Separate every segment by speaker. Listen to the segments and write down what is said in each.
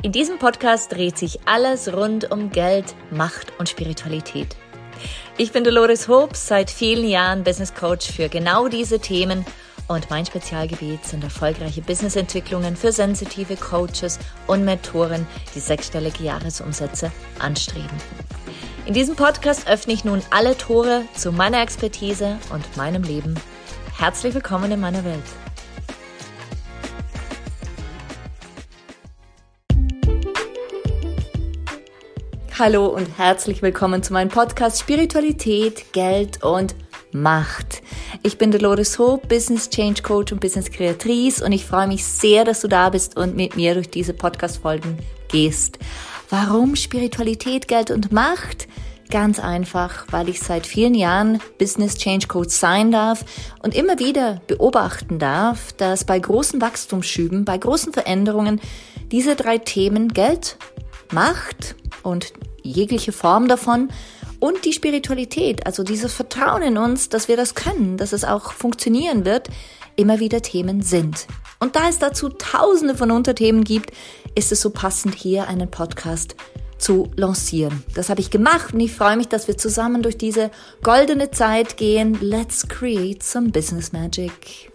Speaker 1: In diesem Podcast dreht sich alles rund um Geld, Macht und Spiritualität. Ich bin Dolores Hobbs, seit vielen Jahren Business Coach für genau diese Themen und mein Spezialgebiet sind erfolgreiche Businessentwicklungen für sensitive Coaches und Mentoren, die sechsstellige Jahresumsätze anstreben. In diesem Podcast öffne ich nun alle Tore zu meiner Expertise und meinem Leben. Herzlich willkommen in meiner Welt. Hallo und herzlich willkommen zu meinem Podcast Spiritualität, Geld und Macht. Ich bin Dolores Hobbs, Business Change Coach und Business Kreatrice und ich freue mich sehr, dass du da bist und mit mir durch diese Podcast-Folgen gehst. Warum Spiritualität, Geld und Macht? Ganz einfach, weil ich seit vielen Jahren Business Change Coach sein darf und immer wieder beobachten darf, dass bei großen Wachstumsschüben, bei großen Veränderungen diese drei Themen Geld, Macht und jegliche Form davon und die Spiritualität, also dieses Vertrauen in uns, dass wir das können, dass es auch funktionieren wird, immer wieder Themen sind. Und da es dazu tausende von Unterthemen gibt, ist es so passend, hier einen Podcast zu lancieren. Das habe ich gemacht und ich freue mich, dass wir zusammen durch diese goldene Zeit gehen. Let's create some business magic.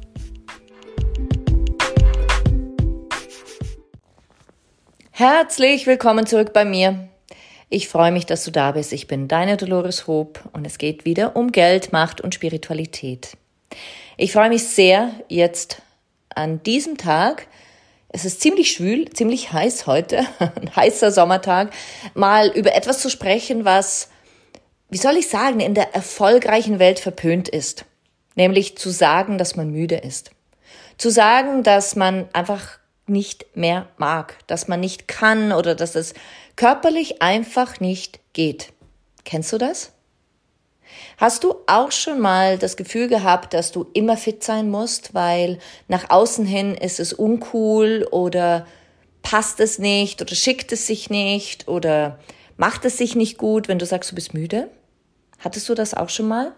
Speaker 1: Herzlich willkommen zurück bei mir. Ich freue mich, dass du da bist. Ich bin deine Dolores Hobbs und es geht wieder um Geld, Macht und Spiritualität. Ich freue mich sehr jetzt an diesem Tag. Es ist ziemlich schwül, ziemlich heiß heute, ein heißer Sommertag, mal über etwas zu sprechen, was, wie soll ich sagen, in der erfolgreichen Welt verpönt ist. Nämlich zu sagen, dass man müde ist. Zu sagen, dass man einfach nicht mehr mag, dass man nicht kann oder dass es körperlich einfach nicht geht. Kennst du das? Hast du auch schon mal das Gefühl gehabt, dass du immer fit sein musst, weil nach außen hin ist es uncool oder passt es nicht oder schickt es sich nicht oder macht es sich nicht gut, wenn du sagst, du bist müde? Hattest du das auch schon mal?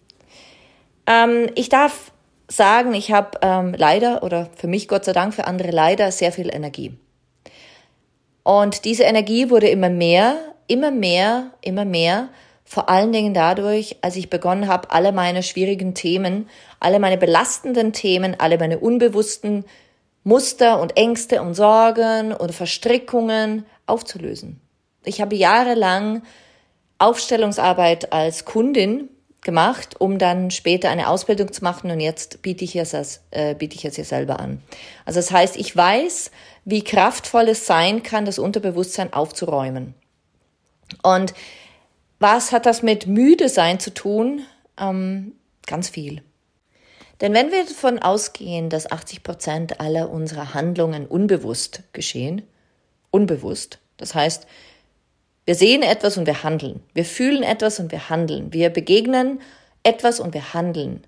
Speaker 1: Ich darf sagen, ich habe leider oder für mich Gott sei Dank, für andere leider sehr viel Energie. Und diese Energie wurde immer mehr, vor allen Dingen dadurch, als ich begonnen habe, alle meine schwierigen Themen, alle meine belastenden Themen, alle meine unbewussten Muster und Ängste und Sorgen und Verstrickungen aufzulösen. Ich habe jahrelang Aufstellungsarbeit als Kundin gemacht, um dann später eine Ausbildung zu machen und jetzt biete ich es hier selber an. Also das heißt, ich weiß, wie kraftvoll es sein kann, das Unterbewusstsein aufzuräumen. Und was hat das mit müde sein zu tun? Ganz viel. Denn wenn wir davon ausgehen, dass 80% aller unserer Handlungen unbewusst geschehen, unbewusst, das heißt, wir sehen etwas und wir handeln. Wir fühlen etwas und wir handeln. Wir begegnen etwas und wir handeln.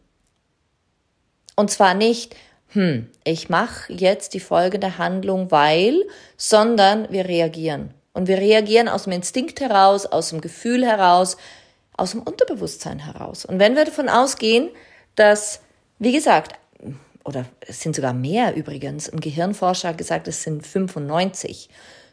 Speaker 1: Und zwar nicht, ich mache jetzt die folgende Handlung, weil, sondern wir reagieren. Und wir reagieren aus dem Instinkt heraus, aus dem Gefühl heraus, aus dem Unterbewusstsein heraus. Und wenn wir davon ausgehen, dass, wie gesagt, oder es sind sogar mehr übrigens, ein Gehirnforscher hat gesagt, es sind 95%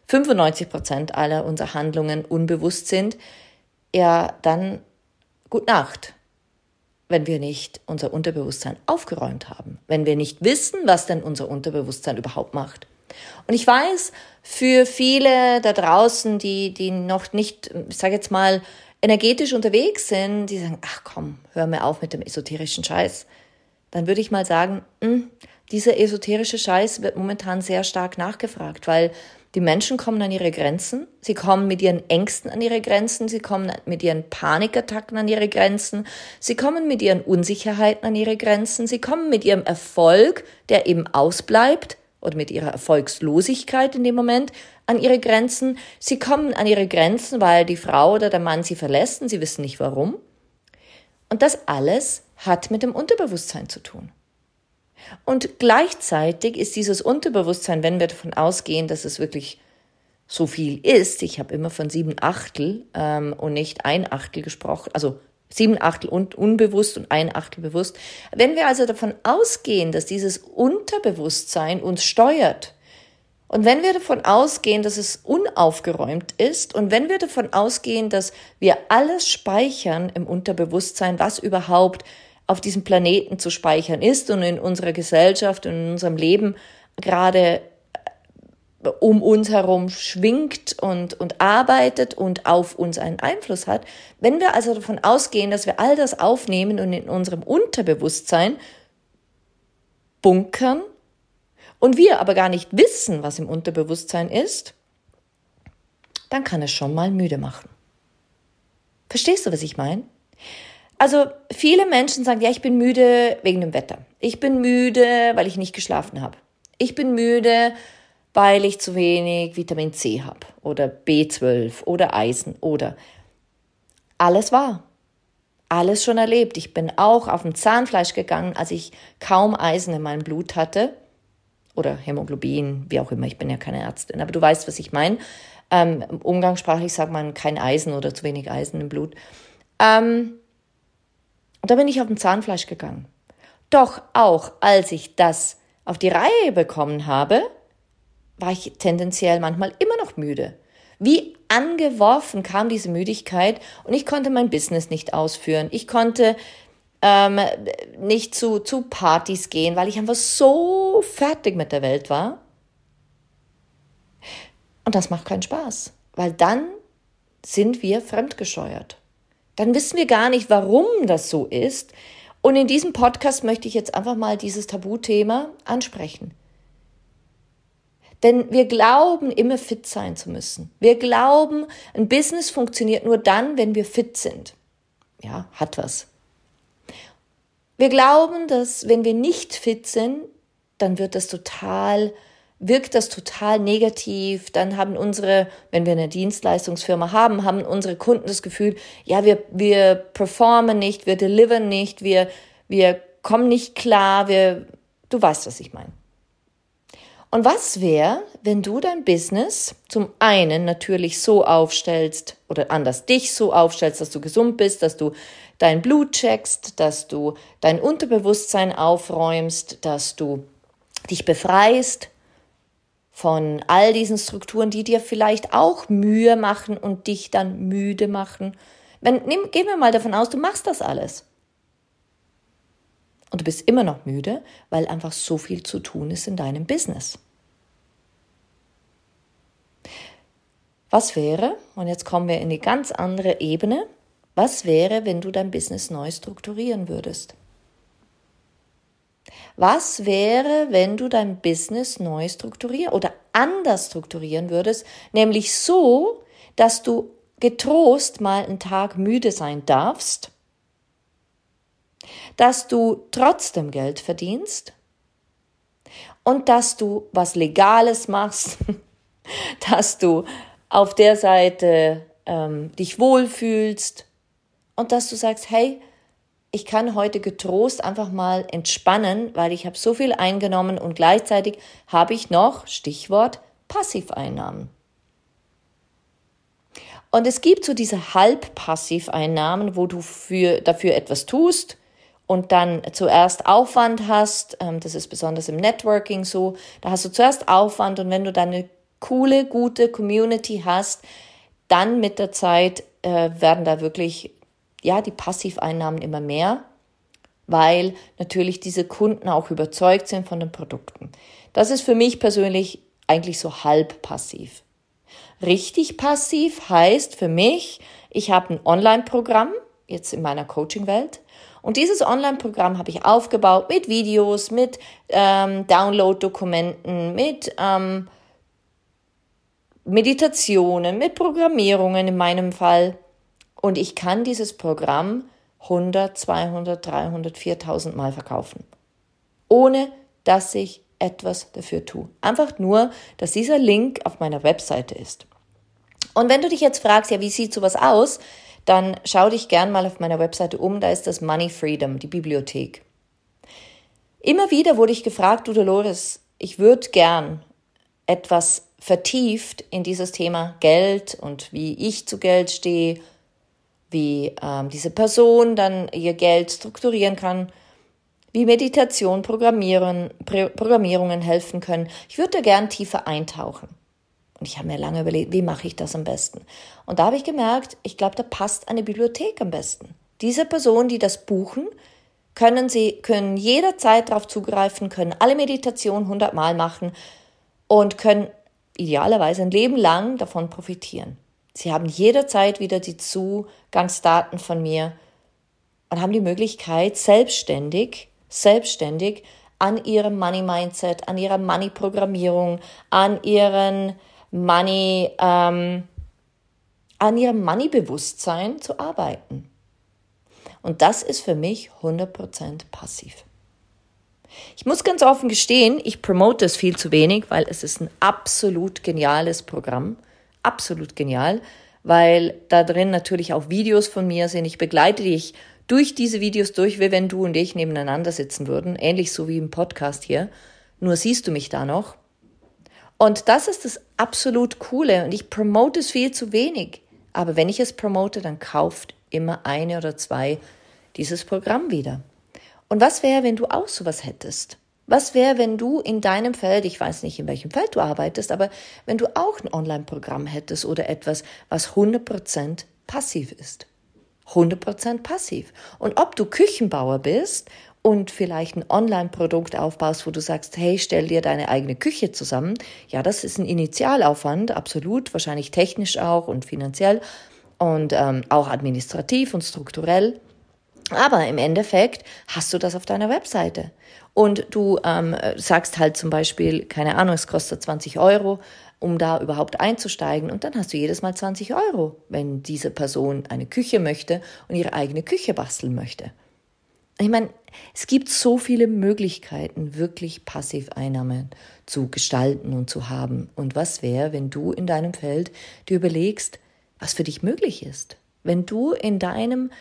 Speaker 1: aller unserer Handlungen unbewusst sind, ja, dann gut Nacht, wenn wir nicht unser Unterbewusstsein aufgeräumt haben, wenn wir nicht wissen, was denn unser Unterbewusstsein überhaupt macht. Und ich weiß, für viele da draußen, die noch nicht, ich sage jetzt mal, energetisch unterwegs sind, die sagen, ach komm, hör mir auf mit dem esoterischen Scheiß. Dann würde ich mal sagen, dieser esoterische Scheiß wird momentan sehr stark nachgefragt, weil die Menschen kommen an ihre Grenzen, sie kommen mit ihren Ängsten an ihre Grenzen, sie kommen mit ihren Panikattacken an ihre Grenzen, sie kommen mit ihren Unsicherheiten an ihre Grenzen, sie kommen mit ihrem Erfolg, der eben ausbleibt, oder mit ihrer Erfolgslosigkeit in dem Moment an ihre Grenzen. Sie kommen an ihre Grenzen, weil die Frau oder der Mann sie verlässt und sie wissen nicht warum. Und das alles hat mit dem Unterbewusstsein zu tun. Und gleichzeitig ist dieses Unterbewusstsein, wenn wir davon ausgehen, dass es wirklich so viel ist, ich habe immer von 7/8 und nicht 1/8 gesprochen, also 7/8 unbewusst und 1/8 bewusst. Wenn wir also davon ausgehen, dass dieses Unterbewusstsein uns steuert Und wenn wir davon ausgehen, dass es unaufgeräumt ist und wenn wir davon ausgehen, dass wir alles speichern im Unterbewusstsein, was überhaupt auf diesem Planeten zu speichern ist und in unserer Gesellschaft und in unserem Leben gerade um uns herum schwingt und arbeitet und auf uns einen Einfluss hat. Wenn wir also davon ausgehen, dass wir all das aufnehmen und in unserem Unterbewusstsein bunkern und wir aber gar nicht wissen, was im Unterbewusstsein ist, dann kann es schon mal müde machen. Verstehst du, was ich meine? Also viele Menschen sagen, ja, ich bin müde wegen dem Wetter. Ich bin müde, weil ich nicht geschlafen habe. Ich bin müde, weil ich zu wenig Vitamin C habe oder B12 oder Eisen oder alles wahr. Alles schon erlebt. Ich bin auch auf dem Zahnfleisch gegangen, als ich kaum Eisen in meinem Blut hatte oder Hämoglobin, wie auch immer. Ich bin ja keine Ärztin, aber du weißt, was ich meine. Umgangssprachlich sagt man kein Eisen oder zu wenig Eisen im Blut. Und da bin ich auf dem Zahnfleisch gegangen. Doch auch als ich das auf die Reihe bekommen habe, war ich tendenziell manchmal immer noch müde. Wie angeworfen kam diese Müdigkeit und ich konnte mein Business nicht ausführen. Ich konnte nicht zu Partys gehen, weil ich einfach so fertig mit der Welt war. Und das macht keinen Spaß, weil dann sind wir fremdgesteuert. Dann wissen wir gar nicht, warum das so ist. Und in diesem Podcast möchte ich jetzt einfach mal dieses Tabuthema ansprechen. Denn wir glauben, immer fit sein zu müssen. Wir glauben, ein Business funktioniert nur dann, wenn wir fit sind. Ja, hat was. Wir glauben, dass wenn wir nicht fit sind, dann wirkt das total negativ. Dann haben wenn wir eine Dienstleistungsfirma haben unsere Kunden das Gefühl, ja, wir performen nicht, wir delivern nicht, wir kommen nicht klar, du weißt, was ich meine. Und was wäre, wenn du dein Business zum einen natürlich so aufstellst oder anders dich so aufstellst, dass du gesund bist, dass du dein Blut checkst, dass du dein Unterbewusstsein aufräumst, dass du dich befreist von all diesen Strukturen, die dir vielleicht auch Mühe machen und dich dann müde machen. Gehen wir mal davon aus, du machst das alles. Und du bist immer noch müde, weil einfach so viel zu tun ist in deinem Business. Was wäre, und jetzt kommen wir in eine ganz andere Ebene, was wäre, wenn du dein Business neu strukturieren würdest? Was wäre, wenn du dein Business neu strukturieren oder anders strukturieren würdest, nämlich so, dass du getrost mal einen Tag müde sein darfst, dass du trotzdem Geld verdienst und dass du was Legales machst, dass du auf der Seite dich wohlfühlst und dass du sagst, hey, ich kann heute getrost einfach mal entspannen, weil ich habe so viel eingenommen und gleichzeitig habe ich noch, Stichwort, Passiveinnahmen. Und es gibt so diese Halbpassiveinnahmen, wo du dafür etwas tust und dann zuerst Aufwand hast. Das ist besonders im Networking so. Da hast du zuerst Aufwand und wenn du dann eine coole, gute Community hast, dann mit der Zeit werden da wirklich die Passiveinnahmen immer mehr, weil natürlich diese Kunden auch überzeugt sind von den Produkten. Das ist für mich persönlich eigentlich so halb passiv. Richtig passiv heißt für mich, ich habe ein Online-Programm, jetzt in meiner Coaching-Welt, und dieses Online-Programm habe ich aufgebaut mit Videos, mit Download-Dokumenten, mit Meditationen, mit Programmierungen in meinem Fall. Und ich kann dieses Programm 100, 200, 300, 4.000 Mal verkaufen, ohne dass ich etwas dafür tue. Einfach nur, dass dieser Link auf meiner Webseite ist. Und wenn du dich jetzt fragst, ja, wie sieht sowas aus, dann schau dich gern mal auf meiner Webseite um, da ist das Money Freedom, die Bibliothek. Immer wieder wurde ich gefragt, du Dolores, ich würde gern etwas vertieft in dieses Thema Geld und wie ich zu Geld stehe, wie diese Person dann ihr Geld strukturieren kann. wie Meditation, Programmierungen helfen können. Ich würde da gern tiefer eintauchen. Und ich habe mir lange überlegt, wie mache ich das am besten? Und da habe ich gemerkt, ich glaube, da passt eine Bibliothek am besten. Diese Personen, die das buchen, können jederzeit darauf zugreifen, können alle Meditationen 100 Mal machen und können idealerweise ein Leben lang davon profitieren. Sie haben jederzeit wieder die Zugangsdaten von mir und haben die Möglichkeit, selbstständig an ihrem Money-Mindset, an ihrer Money-Programmierung, an ihrem Money-Bewusstsein zu arbeiten. Und das ist für mich 100% passiv. Ich muss ganz offen gestehen, ich promote es viel zu wenig, weil es ist ein absolut geniales Programm. Absolut genial, weil da drin natürlich auch Videos von mir sind. Ich begleite dich durch diese Videos durch, wie wenn du und ich nebeneinander sitzen würden. Ähnlich so wie im Podcast hier. Nur siehst du mich da noch. Und das ist das absolut Coole. Und ich promote es viel zu wenig. Aber wenn ich es promote, dann kauft immer 1 oder 2 dieses Programm wieder. Und was wäre, wenn du auch sowas hättest? Was wäre, wenn du in deinem Feld, ich weiß nicht, in welchem Feld du arbeitest, aber wenn du auch ein Online-Programm hättest oder etwas, was 100% passiv ist? 100% passiv. Und ob du Küchenbauer bist und vielleicht ein Online-Produkt aufbaust, wo du sagst, hey, stell dir deine eigene Küche zusammen. Ja, das ist ein Initialaufwand, absolut, wahrscheinlich technisch auch und finanziell und auch administrativ und strukturell. Aber im Endeffekt hast du das auf deiner Webseite. Und du sagst halt zum Beispiel, keine Ahnung, es kostet 20 €, um da überhaupt einzusteigen. Und dann hast du jedes Mal 20 €, wenn diese Person eine Küche möchte und ihre eigene Küche basteln möchte. Ich meine, es gibt so viele Möglichkeiten, wirklich Passiveinnahmen zu gestalten und zu haben. Und was wäre, wenn du in deinem Feld dir überlegst, was für dich möglich ist? Wenn du in deinem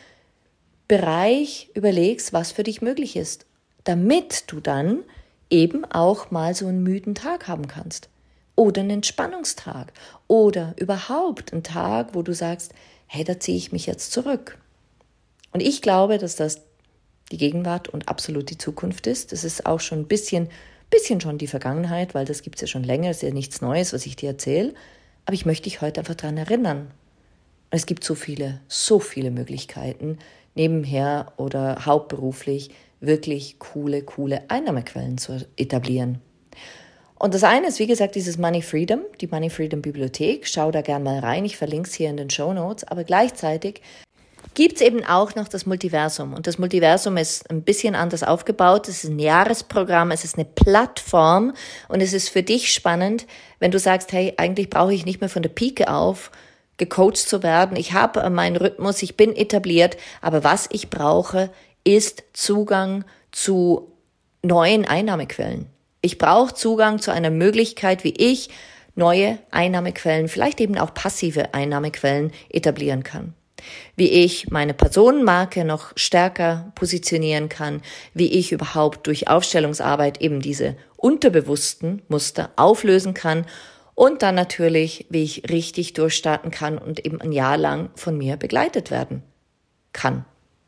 Speaker 1: Bereich überlegst, was für dich möglich ist, damit du dann eben auch mal so einen müden Tag haben kannst oder einen Entspannungstag oder überhaupt einen Tag, wo du sagst, hey, da ziehe ich mich jetzt zurück. Und ich glaube, dass das die Gegenwart und absolut die Zukunft ist. Das ist auch schon ein bisschen schon die Vergangenheit, weil das gibt es ja schon länger, das ist ja nichts Neues, was ich dir erzähle. Aber ich möchte dich heute einfach daran erinnern. Es gibt so viele Möglichkeiten, nebenher oder hauptberuflich wirklich coole Einnahmequellen zu etablieren. Und das eine ist, wie gesagt, dieses Money Freedom, die Money Freedom Bibliothek. Schau da gern mal rein, ich verlinke es hier in den Shownotes. Aber gleichzeitig gibt es eben auch noch das Multiversum. Und das Multiversum ist ein bisschen anders aufgebaut. Es ist ein Jahresprogramm, es ist eine Plattform und es ist für dich spannend, wenn du sagst, hey, eigentlich brauche ich nicht mehr von der Pike auf gecoacht zu werden. Ich habe meinen Rhythmus, ich bin etabliert, aber was ich brauche, ist Zugang zu neuen Einnahmequellen. Ich brauche Zugang zu einer Möglichkeit, wie ich neue Einnahmequellen, vielleicht eben auch passive Einnahmequellen etablieren kann. Wie ich meine Personenmarke noch stärker positionieren kann, wie ich überhaupt durch Aufstellungsarbeit eben diese unterbewussten Muster auflösen kann und dann natürlich, wie ich richtig durchstarten kann und eben ein Jahr lang von mir begleitet werden kann.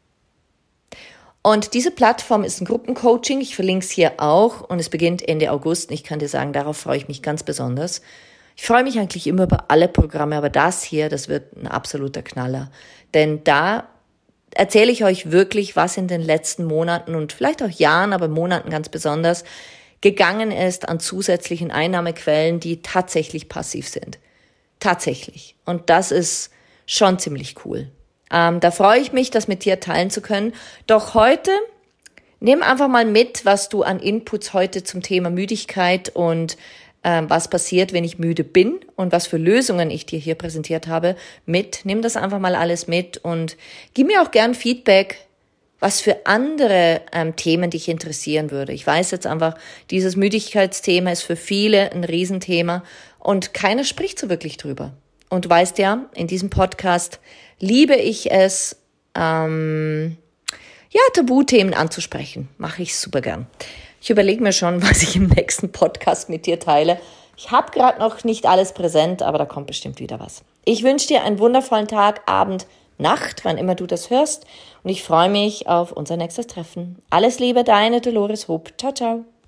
Speaker 1: Und diese Plattform ist ein Gruppencoaching. Ich verlinke es hier auch und es beginnt Ende August. Ich kann dir sagen, darauf freue ich mich ganz besonders. Ich freue mich eigentlich immer über alle Programme, aber das hier, das wird ein absoluter Knaller. Denn da erzähle ich euch wirklich, was in den letzten Monaten und vielleicht auch Jahren, aber Monaten ganz besonders, gegangen ist an zusätzlichen Einnahmequellen, die tatsächlich passiv sind. Tatsächlich. Und das ist schon ziemlich cool. Da freue ich mich, das mit dir teilen zu können. Doch heute, nimm einfach mal mit, was du an Inputs heute zum Thema Müdigkeit und was passiert, wenn ich müde bin und was für Lösungen ich dir hier präsentiert habe, mit. Nimm das einfach mal alles mit und gib mir auch gern Feedback, was für andere Themen dich interessieren würde. Ich weiß jetzt einfach, dieses Müdigkeitsthema ist für viele ein Riesenthema und keiner spricht so wirklich drüber. Und du weißt ja, in diesem Podcast liebe ich es, Tabuthemen anzusprechen. Mache ich super gern. Ich überlege mir schon, was ich im nächsten Podcast mit dir teile. Ich habe gerade noch nicht alles präsent, aber da kommt bestimmt wieder was. Ich wünsche dir einen wundervollen Tag, Abend, Nacht, wann immer du das hörst. Und ich freue mich auf unser nächstes Treffen. Alles Liebe, deine Dolores Hoop. Ciao, ciao.